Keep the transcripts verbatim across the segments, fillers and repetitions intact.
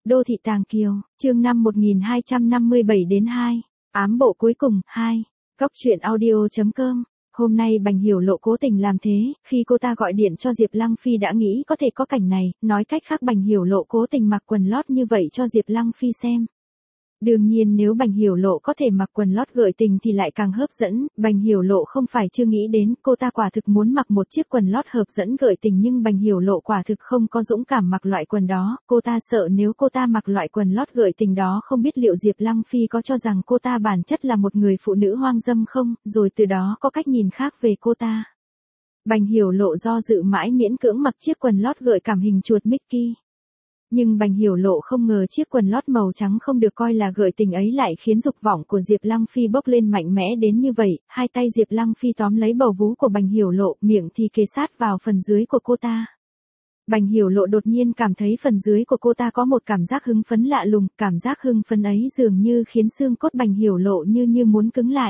Đô thị Tàng Kiều, chương năm một nghìn hai trăm năm mươi bảy đến hai. Ám bộ cuối cùng, hai. Góc truyện audio.com. Hôm nay Bành Hiểu Lộ cố tình làm thế, khi cô ta gọi điện cho Diệp Lăng Phi đã nghĩ có thể có cảnh này, nói cách khác Bành Hiểu Lộ cố tình mặc quần lót như vậy cho Diệp Lăng Phi xem. Đương nhiên nếu Bành Hiểu Lộ có thể mặc quần lót gợi tình thì lại càng hấp dẫn, Bành Hiểu Lộ không phải chưa nghĩ đến, cô ta quả thực muốn mặc một chiếc quần lót hợp dẫn gợi tình nhưng Bành Hiểu Lộ quả thực không có dũng cảm mặc loại quần đó, cô ta sợ nếu cô ta mặc loại quần lót gợi tình đó không biết liệu Diệp Lăng Phi có cho rằng cô ta bản chất là một người phụ nữ hoang dâm không, rồi từ đó có cách nhìn khác về cô ta. Bành Hiểu Lộ do dự mãi miễn cưỡng mặc chiếc quần lót gợi cảm hình chuột Mickey. Nhưng Bành Hiểu Lộ không ngờ chiếc quần lót màu trắng không được coi là gợi tình ấy lại khiến dục vọng của Diệp Lăng Phi bốc lên mạnh mẽ đến như vậy, hai tay Diệp Lăng Phi tóm lấy bầu vú của Bành Hiểu Lộ, miệng thì kề sát vào phần dưới của cô ta. Bành Hiểu Lộ đột nhiên cảm thấy phần dưới của cô ta có một cảm giác hưng phấn lạ lùng, cảm giác hưng phấn ấy dường như khiến xương cốt Bành Hiểu Lộ như như muốn cứng lại.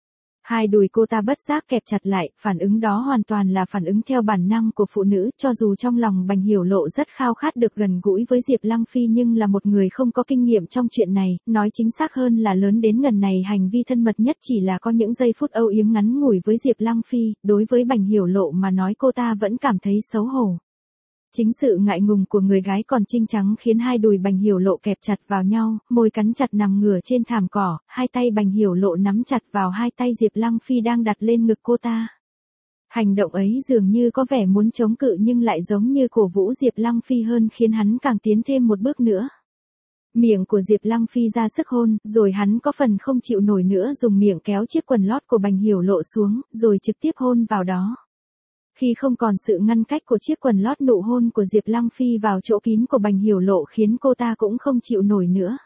Hai đùi cô ta bất giác kẹp chặt lại, phản ứng đó hoàn toàn là phản ứng theo bản năng của phụ nữ, cho dù trong lòng Bành Hiểu Lộ rất khao khát được gần gũi với Diệp Lăng Phi nhưng là một người không có kinh nghiệm trong chuyện này, nói chính xác hơn là lớn đến ngần này hành vi thân mật nhất chỉ là có những giây phút âu yếm ngắn ngủi với Diệp Lăng Phi, đối với Bành Hiểu Lộ mà nói cô ta vẫn cảm thấy xấu hổ. Chính sự ngại ngùng của người gái còn trinh trắng khiến hai đùi Bành Hiểu Lộ kẹp chặt vào nhau, môi cắn chặt nằm ngửa trên thảm cỏ, hai tay Bành Hiểu Lộ nắm chặt vào hai tay Diệp Lăng Phi đang đặt lên ngực cô ta. Hành động ấy dường như có vẻ muốn chống cự nhưng lại giống như cổ vũ Diệp Lăng Phi hơn khiến hắn càng tiến thêm một bước nữa. Miệng của Diệp Lăng Phi ra sức hôn, rồi hắn có phần không chịu nổi nữa dùng miệng kéo chiếc quần lót của Bành Hiểu Lộ xuống, rồi trực tiếp hôn vào đó. Khi không còn sự ngăn cách của chiếc quần lót, nụ hôn của Diệp Lăng Phi vào chỗ kín của Bành Hiểu Lộ khiến cô ta cũng không chịu nổi nữa.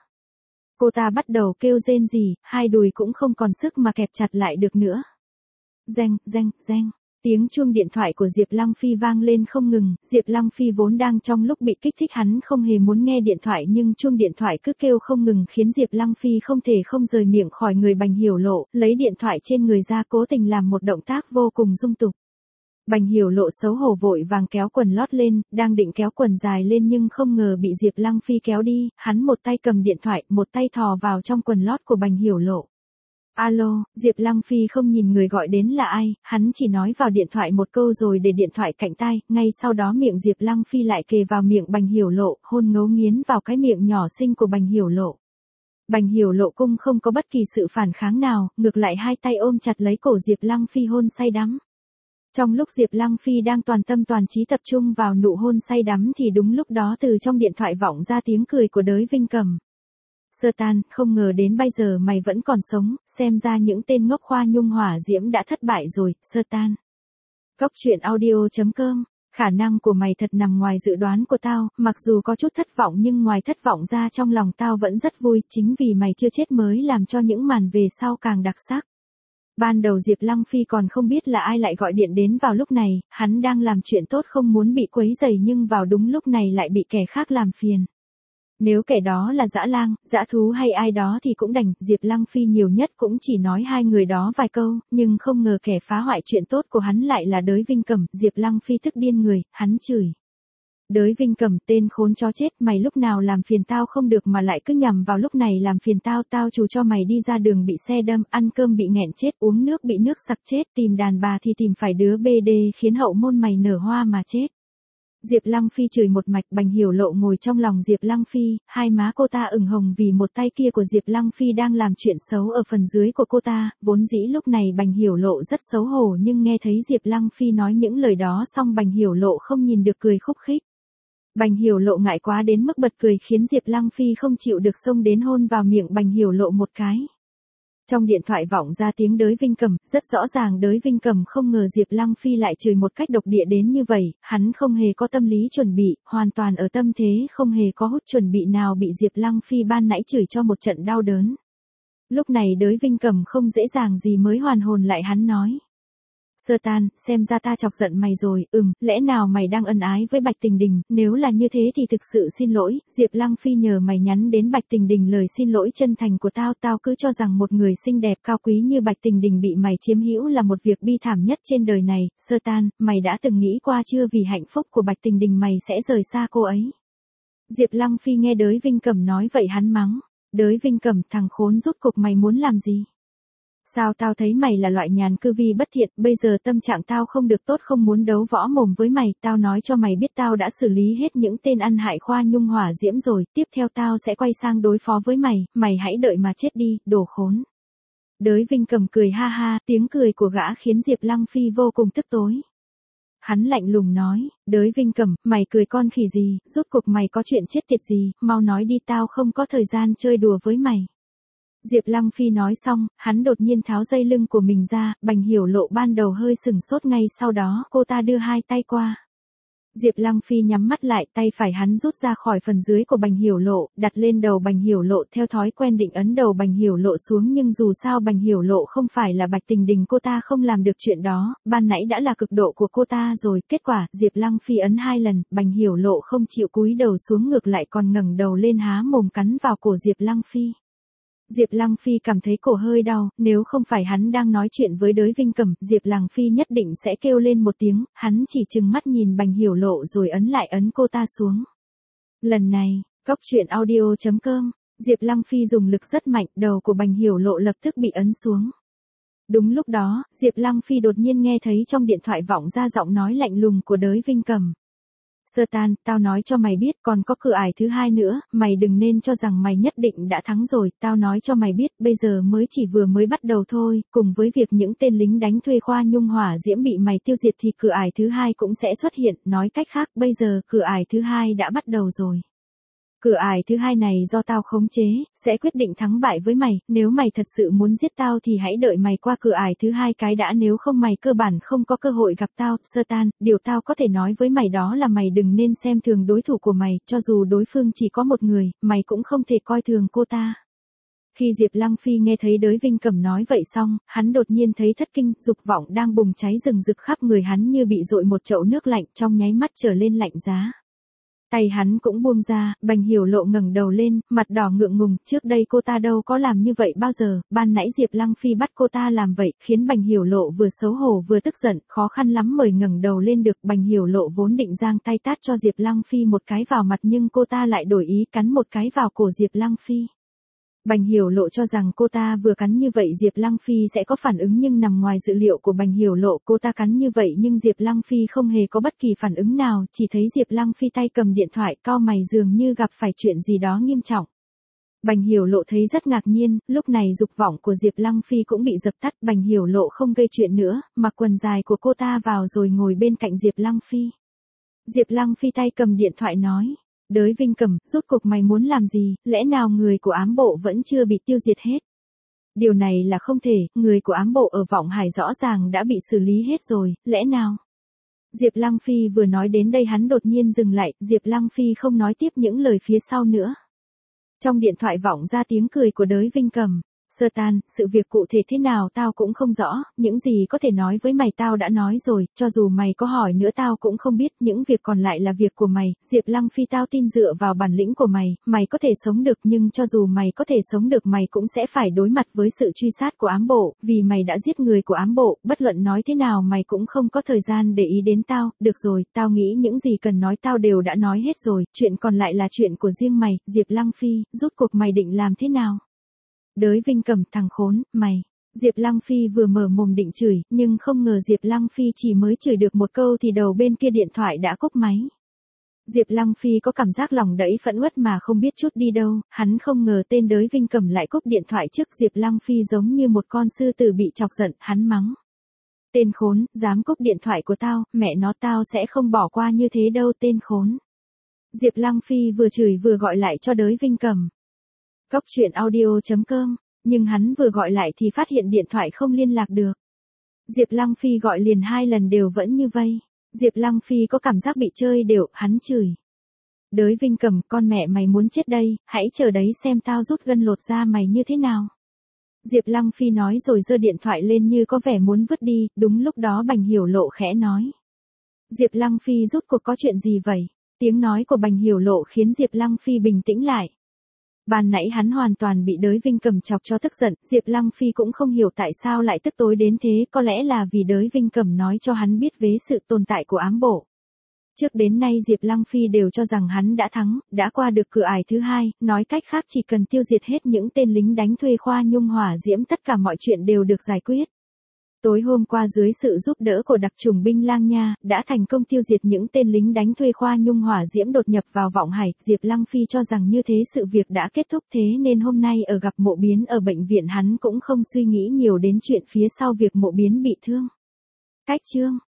Cô ta bắt đầu kêu rên rỉ, hai đùi cũng không còn sức mà kẹp chặt lại được nữa. Reng, reng, reng. Tiếng chuông điện thoại của Diệp Lăng Phi vang lên không ngừng, Diệp Lăng Phi vốn đang trong lúc bị kích thích hắn không hề muốn nghe điện thoại nhưng chuông điện thoại cứ kêu không ngừng khiến Diệp Lăng Phi không thể không rời miệng khỏi người Bành Hiểu Lộ, lấy điện thoại trên người ra cố tình làm một động tác vô cùng dung tục. Bành Hiểu Lộ xấu hổ vội vàng kéo quần lót lên, đang định kéo quần dài lên nhưng không ngờ bị Diệp Lăng Phi kéo đi, hắn một tay cầm điện thoại, một tay thò vào trong quần lót của Bành Hiểu Lộ. Alo, Diệp Lăng Phi không nhìn người gọi đến là ai, hắn chỉ nói vào điện thoại một câu rồi để điện thoại cạnh tai, ngay sau đó miệng Diệp Lăng Phi lại kề vào miệng Bành Hiểu Lộ, hôn ngấu nghiến vào cái miệng nhỏ xinh của Bành Hiểu Lộ. Bành Hiểu Lộ cung không có bất kỳ sự phản kháng nào, ngược lại hai tay ôm chặt lấy cổ Diệp Lăng Phi hôn say đắm. Trong lúc Diệp Lăng Phi đang toàn tâm toàn trí tập trung vào nụ hôn say đắm thì đúng lúc đó từ trong điện thoại vọng ra tiếng cười của Đới Vinh Cầm. Sơ Tan, không ngờ đến bây giờ mày vẫn còn sống, xem ra những tên ngốc khoa nhung hỏa diễm đã thất bại rồi, Sơ Tan. Góc truyện audio.com. Khả năng của mày thật nằm ngoài dự đoán của tao, mặc dù có chút thất vọng nhưng ngoài thất vọng ra trong lòng tao vẫn rất vui, chính vì mày chưa chết mới làm cho những màn về sau càng đặc sắc. Ban đầu Diệp Lăng Phi còn không biết là ai lại gọi điện đến vào lúc này, hắn đang làm chuyện tốt không muốn bị quấy rầy nhưng vào đúng lúc này lại bị kẻ khác làm phiền. Nếu kẻ đó là dã lang, dã thú hay ai đó thì cũng đành, Diệp Lăng Phi nhiều nhất cũng chỉ nói hai người đó vài câu, nhưng không ngờ kẻ phá hoại chuyện tốt của hắn lại là Đới Vinh Cầm, Diệp Lăng Phi tức điên người, hắn chửi. Đới Vinh Cầm, tên khốn chó chết, mày lúc nào làm phiền tao không được mà lại cứ nhằm vào lúc này làm phiền tao, tao chủ cho mày đi ra đường bị xe đâm, ăn cơm bị nghẹn chết, uống nước bị nước sặc chết, tìm đàn bà thì tìm phải đứa bê đê khiến hậu môn mày nở hoa mà chết. Diệp Lăng Phi chửi một mạch. Bành Hiểu Lộ ngồi trong lòng Diệp Lăng Phi, hai má cô ta ửng hồng vì một tay kia của Diệp Lăng Phi đang làm chuyện xấu ở phần dưới của cô ta, vốn dĩ lúc này Bành Hiểu Lộ rất xấu hổ nhưng nghe thấy Diệp Lăng Phi nói những lời đó xong Bành Hiểu Lộ không nhìn được cười khúc khích. Bành Hiểu Lộ ngại quá đến mức bật cười khiến Diệp Lăng Phi không chịu được xông đến hôn vào miệng Bành Hiểu Lộ một cái. Trong điện thoại vọng ra tiếng Đới Vinh Cầm, rất rõ ràng Đới Vinh Cầm không ngờ Diệp Lăng Phi lại chửi một cách độc địa đến như vậy, hắn không hề có tâm lý chuẩn bị, hoàn toàn ở tâm thế không hề có hút chuẩn bị nào bị Diệp Lăng Phi ban nãy chửi cho một trận đau đớn. Lúc này Đới Vinh Cầm không dễ dàng gì mới hoàn hồn lại, hắn nói. Sơ Tan, xem ra ta chọc giận mày rồi, ừm, lẽ nào mày đang ân ái với Bạch Tình Đình, nếu là như thế thì thực sự xin lỗi, Diệp Lăng Phi nhờ mày nhắn đến Bạch Tình Đình lời xin lỗi chân thành của tao, tao cứ cho rằng một người xinh đẹp cao quý như Bạch Tình Đình bị mày chiếm hữu là một việc bi thảm nhất trên đời này, Sơ Tan, mày đã từng nghĩ qua chưa vì hạnh phúc của Bạch Tình Đình mày sẽ rời xa cô ấy. Diệp Lăng Phi nghe Đới Vinh Cẩm nói vậy hắn mắng. Đới Vinh Cẩm, thằng khốn rốt cục mày muốn làm gì? Sao tao thấy mày là loại nhàn cư vi bất thiện, bây giờ tâm trạng tao không được tốt, không muốn đấu võ mồm với mày, tao nói cho mày biết tao đã xử lý hết những tên ăn hại Khoa Nhung Hỏa Diễm rồi, tiếp theo tao sẽ quay sang đối phó với mày, mày hãy đợi mà chết đi, đồ khốn. Đới Vinh Cẩm cười ha ha, tiếng cười của gã khiến Diệp Lăng Phi vô cùng tức tối. Hắn lạnh lùng nói, Đới Vinh Cẩm, mày cười con khỉ gì, rốt cuộc mày có chuyện chết tiệt gì, mau nói đi, tao không có thời gian chơi đùa với mày. Diệp Lăng Phi nói xong, hắn đột nhiên tháo dây lưng của mình ra, Bành Hiểu Lộ ban đầu hơi sừng sốt, ngay sau đó cô ta đưa hai tay qua. Diệp Lăng Phi nhắm mắt lại, tay phải hắn rút ra khỏi phần dưới của Bành Hiểu Lộ, đặt lên đầu Bành Hiểu Lộ, theo thói quen định ấn đầu Bành Hiểu Lộ xuống, nhưng dù sao Bành Hiểu Lộ không phải là Bạch Tình Đình, cô ta không làm được chuyện đó, ban nãy đã là cực độ của cô ta rồi, kết quả, Diệp Lăng Phi ấn hai lần, Bành Hiểu Lộ không chịu cúi đầu xuống, ngược lại còn ngẩng đầu lên há mồm cắn vào cổ Diệp Lăng Phi. Diệp Lăng Phi cảm thấy cổ hơi đau, nếu không phải hắn đang nói chuyện với Đới Vinh Cẩm, Diệp Lăng Phi nhất định sẽ kêu lên một tiếng, hắn chỉ trừng mắt nhìn Bành Hiểu Lộ rồi ấn lại ấn cô ta xuống. Lần này, Cóc Truyện Audio chấm com, Diệp Lăng Phi dùng lực rất mạnh, đầu của Bành Hiểu Lộ lập tức bị ấn xuống. Đúng lúc đó, Diệp Lăng Phi đột nhiên nghe thấy trong điện thoại vọng ra giọng nói lạnh lùng của Đới Vinh Cẩm. Sơ Tan, tao nói cho mày biết, còn có cửa ải thứ hai nữa, mày đừng nên cho rằng mày nhất định đã thắng rồi, tao nói cho mày biết, bây giờ mới chỉ vừa mới bắt đầu thôi, cùng với việc những tên lính đánh thuê Khoa Nhung Hỏa Diễm bị mày tiêu diệt thì cửa ải thứ hai cũng sẽ xuất hiện, nói cách khác, bây giờ cửa ải thứ hai đã bắt đầu rồi. Cửa ải thứ hai này do tao khống chế, sẽ quyết định thắng bại với mày, nếu mày thật sự muốn giết tao thì hãy đợi mày qua cửa ải thứ hai cái đã, nếu không mày cơ bản không có cơ hội gặp tao. Sơ Tan, điều tao có thể nói với mày đó là mày đừng nên xem thường đối thủ của mày, cho dù đối phương chỉ có một người, mày cũng không thể coi thường cô ta. Khi Diệp Lăng Phi nghe thấy Đới Vinh Cẩm nói vậy xong, hắn đột nhiên thấy thất kinh, dục vọng đang bùng cháy rừng rực khắp người hắn như bị dội một chậu nước lạnh, trong nháy mắt trở lên lạnh giá. Tay hắn cũng buông ra, Bành Hiểu Lộ ngẩng đầu lên, mặt đỏ ngượng ngùng, trước đây cô ta đâu có làm như vậy bao giờ, ban nãy Diệp Lăng Phi bắt cô ta làm vậy, khiến Bành Hiểu Lộ vừa xấu hổ vừa tức giận, khó khăn lắm mới ngẩng đầu lên được. Bành Hiểu Lộ vốn định giang tay tát cho Diệp Lăng Phi một cái vào mặt, nhưng cô ta lại đổi ý cắn một cái vào cổ Diệp Lăng Phi. Bành Hiểu Lộ cho rằng cô ta vừa cắn như vậy Diệp Lăng Phi sẽ có phản ứng, nhưng nằm ngoài dự liệu của Bành Hiểu Lộ, cô ta cắn như vậy nhưng Diệp Lăng Phi không hề có bất kỳ phản ứng nào, chỉ thấy Diệp Lăng Phi tay cầm điện thoại, cau mày dường như gặp phải chuyện gì đó nghiêm trọng. Bành Hiểu Lộ thấy rất ngạc nhiên, lúc này dục vọng của Diệp Lăng Phi cũng bị dập tắt, Bành Hiểu Lộ không gây chuyện nữa, mặc quần dài của cô ta vào rồi ngồi bên cạnh Diệp Lăng Phi. Diệp Lăng Phi tay cầm điện thoại nói. Đới Vinh Cẩm, rốt cuộc mày muốn làm gì, lẽ nào người của ám bộ vẫn chưa bị tiêu diệt hết? Điều này là không thể, người của ám bộ ở Vọng Hải rõ ràng đã bị xử lý hết rồi, lẽ nào? Diệp Lăng Phi vừa nói đến đây hắn đột nhiên dừng lại, Diệp Lăng Phi không nói tiếp những lời phía sau nữa. Trong điện thoại vọng ra tiếng cười của Đới Vinh Cẩm. Sơ Tan, sự việc cụ thể thế nào tao cũng không rõ, những gì có thể nói với mày tao đã nói rồi, cho dù mày có hỏi nữa tao cũng không biết, những việc còn lại là việc của mày. Diệp Lăng Phi, tao tin dựa vào bản lĩnh của mày, mày có thể sống được, nhưng cho dù mày có thể sống được mày cũng sẽ phải đối mặt với sự truy sát của ám bộ, vì mày đã giết người của ám bộ, bất luận nói thế nào mày cũng không có thời gian để ý đến tao. Được rồi, tao nghĩ những gì cần nói tao đều đã nói hết rồi, chuyện còn lại là chuyện của riêng mày. Diệp Lăng Phi, rốt cuộc mày định làm thế nào? Đới Vinh Cẩm, thằng khốn, mày. Diệp Lăng Phi vừa mở mồm định chửi, nhưng không ngờ Diệp Lăng Phi chỉ mới chửi được một câu thì đầu bên kia điện thoại đã cúp máy. Diệp Lăng Phi có cảm giác lòng đẫy phẫn uất mà không biết chút đi đâu, hắn không ngờ tên Đới Vinh Cẩm lại cúp điện thoại trước. Diệp Lăng Phi giống như một con sư tử bị chọc giận, hắn mắng. Tên khốn, dám cúp điện thoại của tao, mẹ nó tao sẽ không bỏ qua như thế đâu tên khốn. Diệp Lăng Phi vừa chửi vừa gọi lại cho Đới Vinh Cẩm. Cóc Truyện Audio chấm com, nhưng hắn vừa gọi lại thì phát hiện điện thoại không liên lạc được. Diệp Lăng Phi gọi liền hai lần đều vẫn như vây. Diệp Lăng Phi có cảm giác bị chơi đều, hắn chửi. Đới Vinh Cẩm, con mẹ mày muốn chết đây, hãy chờ đấy xem tao rút gân lột da mày như thế nào. Diệp Lăng Phi nói rồi giơ điện thoại lên như có vẻ muốn vứt đi, đúng lúc đó Bành Hiểu Lộ khẽ nói. Diệp Lăng Phi rốt cuộc có chuyện gì vậy? Tiếng nói của Bành Hiểu Lộ khiến Diệp Lăng Phi bình tĩnh lại. Ban nãy hắn hoàn toàn bị Đới Vinh Cẩm chọc cho tức giận, Diệp Lăng Phi cũng không hiểu tại sao lại tức tối đến thế, có lẽ là vì Đới Vinh Cẩm nói cho hắn biết về sự tồn tại của ám bộ. Trước đến nay Diệp Lăng Phi đều cho rằng hắn đã thắng, đã qua được cửa ải thứ hai, nói cách khác chỉ cần tiêu diệt hết những tên lính đánh thuê Khoa Nhung hỏa diễm tất cả mọi chuyện đều được giải quyết. Tối hôm qua dưới sự giúp đỡ của đặc chủng binh Lang Nha, đã thành công tiêu diệt những tên lính đánh thuê Khoa Nhung hỏa diễm đột nhập vào Vọng Hải. Diệp Lăng Phi cho rằng như thế sự việc đã kết thúc, thế nên hôm nay ở gặp Mộ Biến ở bệnh viện hắn cũng không suy nghĩ nhiều đến chuyện phía sau việc Mộ Biến bị thương. Cách chương